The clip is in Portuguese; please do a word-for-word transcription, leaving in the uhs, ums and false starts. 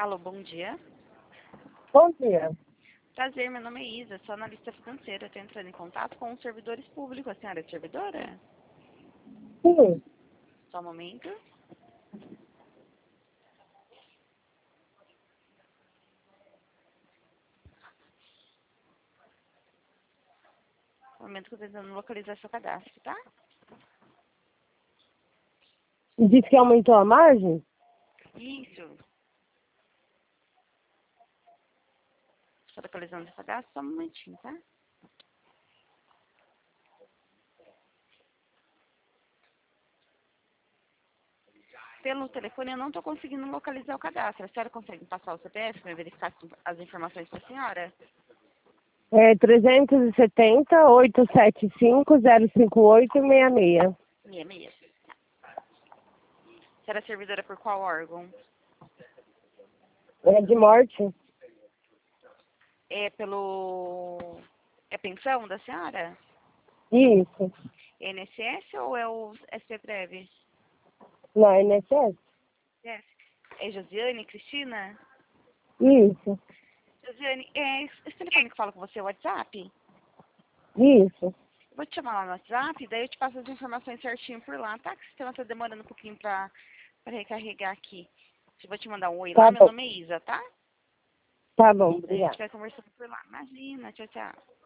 Alô, bom dia. Bom dia. Prazer, meu nome é Isa, sou analista financeira. Estou entrando em contato com os servidores públicos. A senhora é servidora? Sim. Só um momento. Um momento que eu estou tentando localizar seu cadastro, tá? Disse que aumentou a margem? Isso. Estou localizando seu cadastro, só um momentinho, tá? Pelo telefone eu não estou conseguindo localizar o cadastro. A senhora consegue passar o C P F para verificar as informações para a senhora? É trezentos e setenta, oitocentos e setenta e cinco, zero cinco oito, seis seis. Meia, meia. A senhora é servidora por qual órgão? É de morte? É pelo... É pensão da senhora? Isso. É I N S S ou é o S P Prev? Não, I N S S? É. É Josiane, Cristina? Isso. Josiane, é esse telefone que fala com você é o WhatsApp? Isso. Eu vou te chamar lá no WhatsApp, daí eu te passo as informações certinho por lá, tá? Que o sistema tá demorando um pouquinho pra, pra recarregar aqui. Eu vou te mandar um oi lá, Tá meu bom. nome é Isa, tá? Tá bom, Daí a gente obrigada. vai conversando por lá. Imagina, tchau, tchau.